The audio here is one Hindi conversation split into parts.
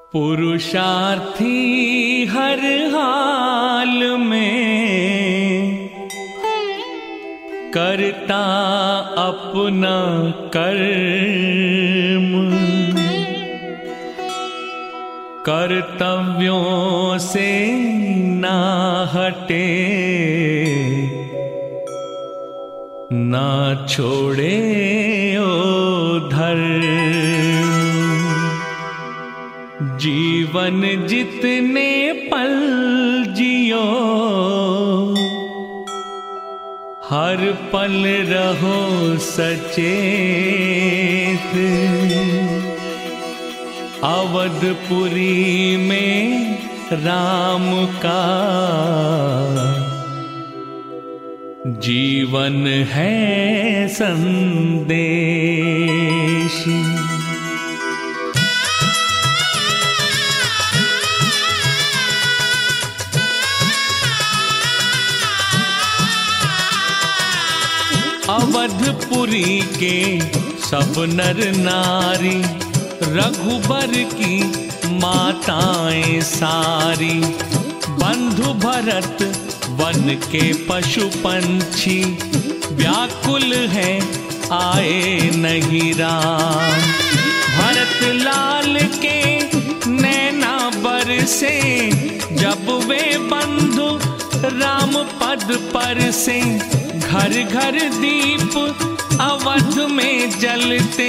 पुरुषार्थी हर हाल में करता अपना कर्म, कर्तव्यों से ना हटे, ना छोड़े ओ धर्म। जीवन जितने पल जियो, हर पल रहो सचेत। अवधपुरी में राम का जीवन है संदेश। अवधपुरी के सब नर नारी, रघुबर की माताएं सारी, बंधु भरत वन के पशु पंछी, व्याकुल है आए नहीं राम। भरत लाल के नैना बरसे, जब वे बंधु राम पद पर से। घर घर दीप अवध में जलते,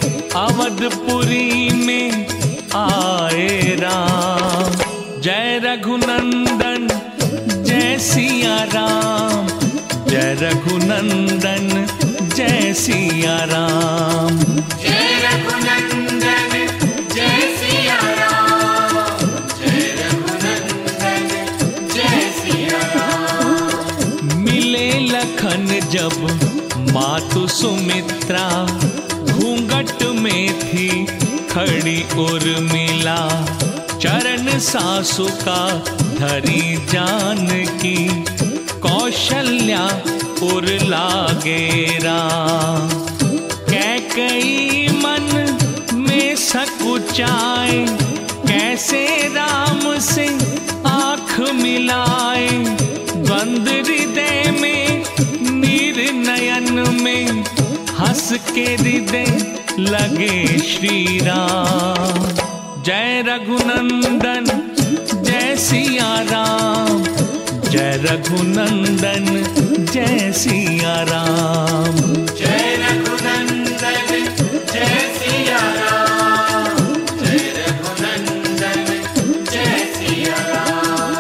अवधपुरी में आए राम। जय रघुनंदन जय सिया राम, जय रघुनंदन जय सिया राम। जय रघुनंदन जय सिया राम, जय रघुनंदन जय सिया राम। मिले लखन जब मातु सुमित्रा, घूंघट में थी खड़ी उर्मिला। चरण सासु का धरी जानकी, कौशल्या उर लागे राम। कैकेयी मन में सकुचाए, कैसे राम से आँख मिलाए। द्वंद हृदय में नीर नयन में, हंस के हृदय लगे श्री राम। जय रघुनंदन जय सिया राम, जय रघुनंदन जय सिया राम। जय रघुनंदन जय सिया राम, जय रघुनंदन जय सिया राम।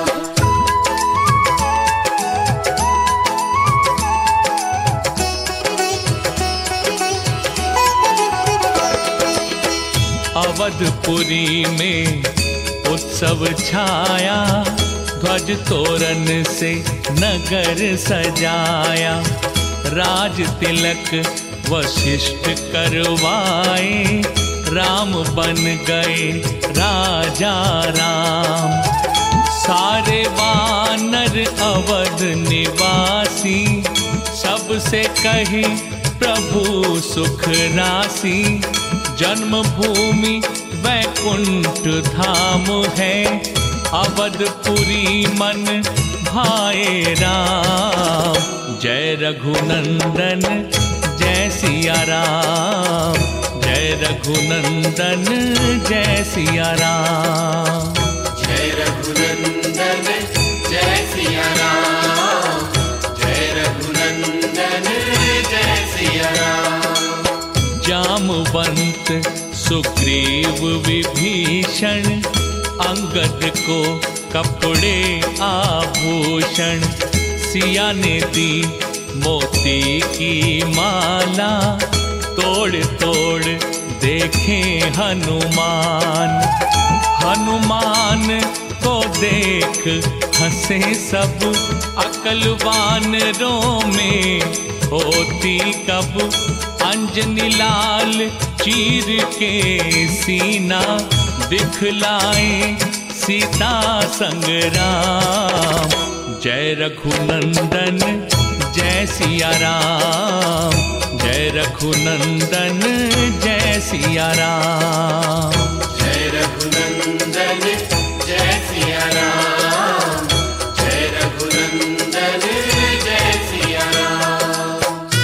अवधपुरी में उत्सव छाया, ध्वज तोरण से नगर सजाया। राज तिलक वशिष्ठ करवाए, राम बन गए राजा राम। सारे वानर अवध निवासी, सबसे कहे प्रभु सुख राशि। जन्मभूमि वैकुंठ धाम है, अवधपुरी मन भाए राम। जय रघुनंदन जय सिया राम, जय रघुनंदन जय सिया राम। जय रघुनंदन जय सिया राम, जय रघुनंदन जय सिया राम। जामवंत सुग्रीव विभीषण, अंगद को कपड़े आभूषण। सिया ने दी मोती की माला, तोड़ तोड़ देखे हनुमान। हनुमान को देख हंसे सब, अकलवान में होती कब। अंजनी लाल चीर के सीना, दिखलाए सीता संग्राम। जय रघुनंदन जय सिया राम, जय रघुनंदन जय सिया राम। जय रघुनंदन जय सिया राम, जय रघुनंदन जय सिया राम।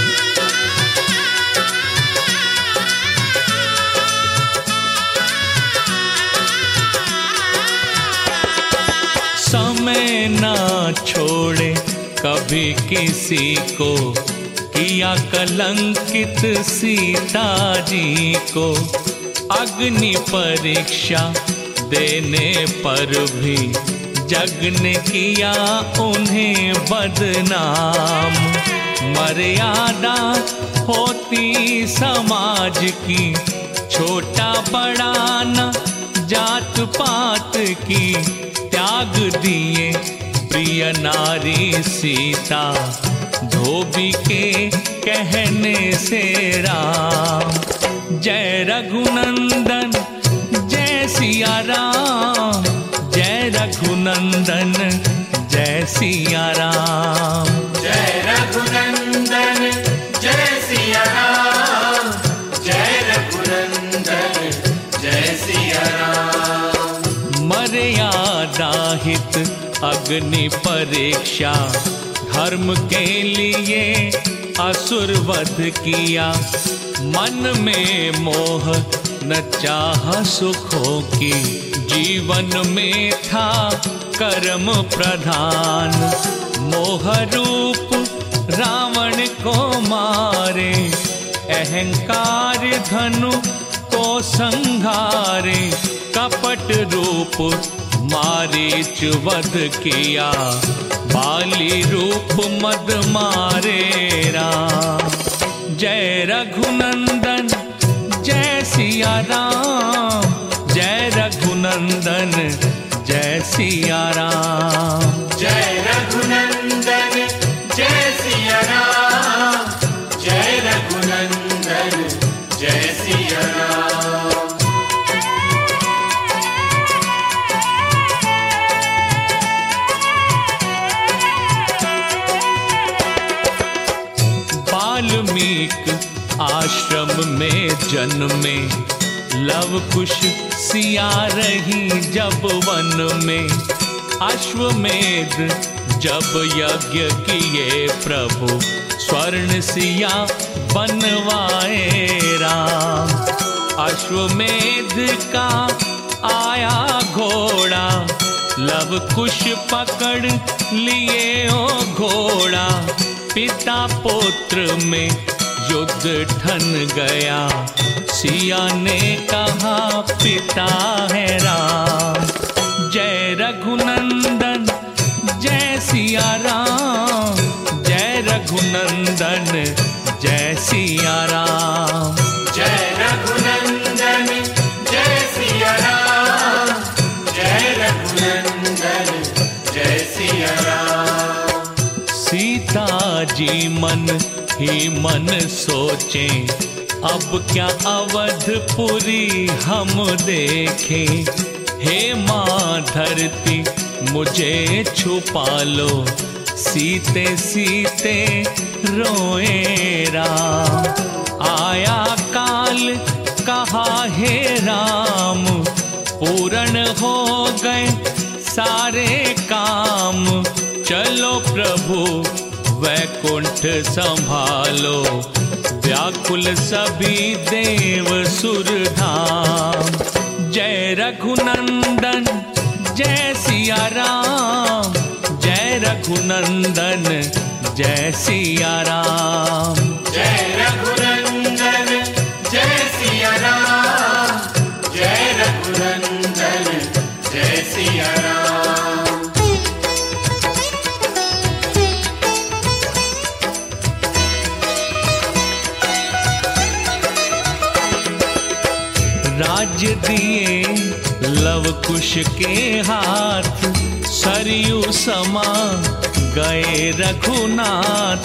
समय ना छोड़े कभी किसी को, किया कलंकित सीता जी को। अग्नि परीक्षा देने पर भी जग ने किया उन्हें बदनाम। मर्यादा होती समाज की, छोटा बड़ा न जात पात की। त्याग दिए प्रिय नारी सीता, धोबी के कहने से राम। जय रघुनंदन जय सिया राम, जय रघुनंदन जय सिया राम। जय रघुनंदन जय सिया राम, जय रघुनंदन जय सिया राम। मर्यादा हित अग्नि परीक्षा, धर्म के लिए असुर वध किया। मन में मोह न चाह सुखों की, जीवन में था कर्म प्रधान। मोह रूप रावण को मारे, अहंकार धनु को संहारे। कपट रूप मारीच वध किया, बाली रूप मद मारे राम। जय रघुनंदन जय सिया राम, जय रघुनंदन जय सिया राम। जय रघुनंदन जय सिया राम, जय रघुनंदन जय सिया राम। वाल्मीकि आश्रम में जन्मे, लव कुश सिया रही जब वन में। अश्वमेध जब यज्ञ किए प्रभु, स्वर्ण सिया बनवाए राम। अश्वमेध का आया घोड़ा, लव कुश पकड़ लिए ओ घोड़ा। पिता पुत्र में युद्ध ठन गया, सिया ने कहा पिता है राम। जय रघुनंदन जय सिया राम, जय रघुनंदन जय सिया राम। जय रघुनंदन जय सिया राम, जय रघुनंदन जय सिया राम। सीता जी मन ही मन सोचे, अब क्या अवधपुरी हम देखें। हे माँ धरती मुझे छुपा लो, सीते सीते रोए राम। आया काल कहा हे राम, पूर्ण हो गए सारे काम। चलो प्रभु वैकुंठ संभालो, व्याकुल सभी देव सुर धाम। जय रघुनंदन जय सिया राम, जय रघुनंदन जय सिया राम। जय रघुनंदन जय सिया राम, जय रघुनंदन जय सिया राम। राज्य दिए लव कुश के हाथ, सरयू समा गए रघुनाथ।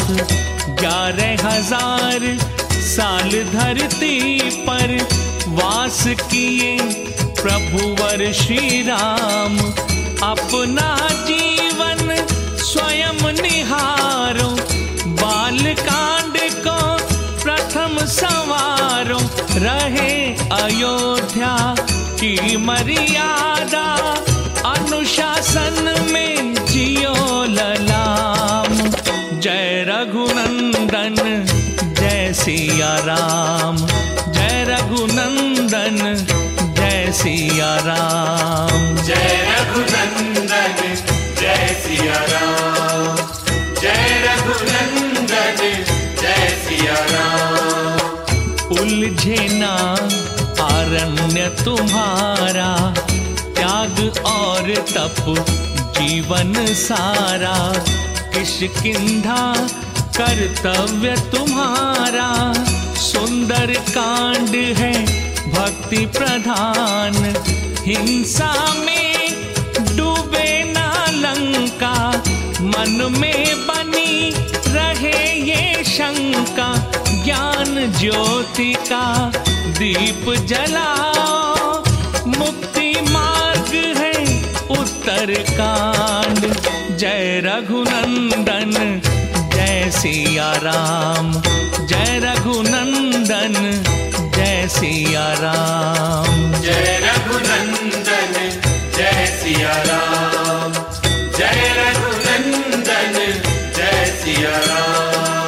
11,000 साल धरती पर वास किए प्रभुवर श्री राम। अपना जीवन स्वयं निहारो, बालकांड को प्रथम संवारो। रहे अयोध्या की मर्यादा अनुशासन में जियो ललाम। जय रघुनंदन जय सिया राम, जय रघुनंदन जय सिया राम। जय रघुनंदन जय सिया राम, जय रघुनंदन जय सिया राम। उलझे ना अरण्य तुम्हारा, त्याग और तप जीवन सारा। किष्किंधा कर्तव्य तुम्हारा, सुंदर कांड है भक्ति प्रधान। हिंसा में डूबे ना लंका, मन में बनी रहे ये शंका। ज्ञान ज्योति का दीप जलाओ, मुक्ति मार्ग है उत्तरकांड। जय रघुनंदन जय सिया राम, जय रघुनंदन जय सिया राम। जय रघुनंदन जय सिया राम, जय रघुनंदन जय सिया राम।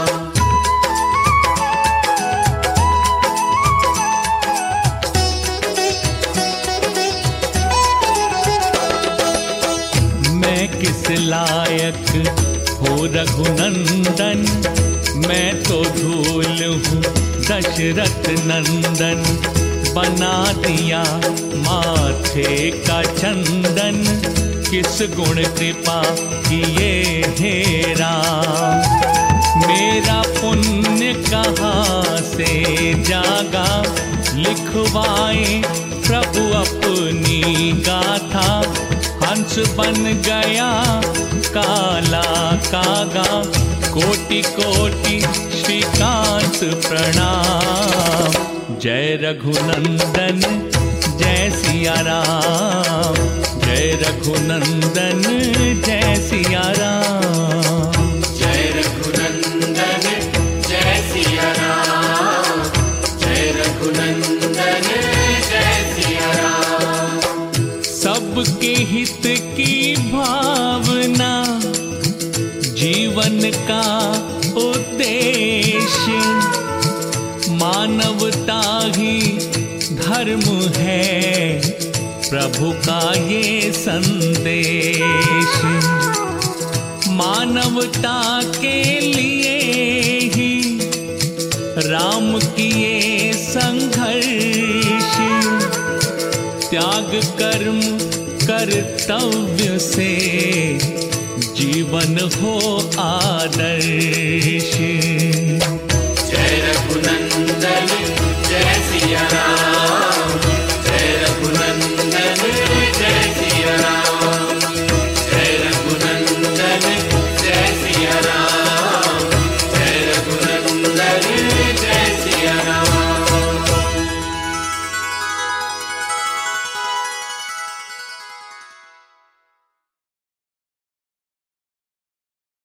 मैं किस लायक हो रघुनंदन, मैं तो धूल हूँ दशरथ नंदन। बना दिया माथे का चंदन, किस गुण कृपा किए हे राम। मेरा पुण्य कहाँ से जागा, लिखवाए प्रभु अपनी गाथा। हंस बन गया काला कागा, कोटि कोटि श्रीकांत प्रणाम। जय रघुनंदन जय सिया राम, जय रघुनंदन जय सिया राम। जय रघुनंदन जय सिया राम, जय रघुनंदन जय सिया राम। सबके हित की भावना जीवन का उद्देश्य, मानवता ही धर्म है प्रभु का ये संदेश। मानवता के लिए ही राम किए संघर्ष, त्याग कर्म कर्तव्य से जीवन हो आदर्श।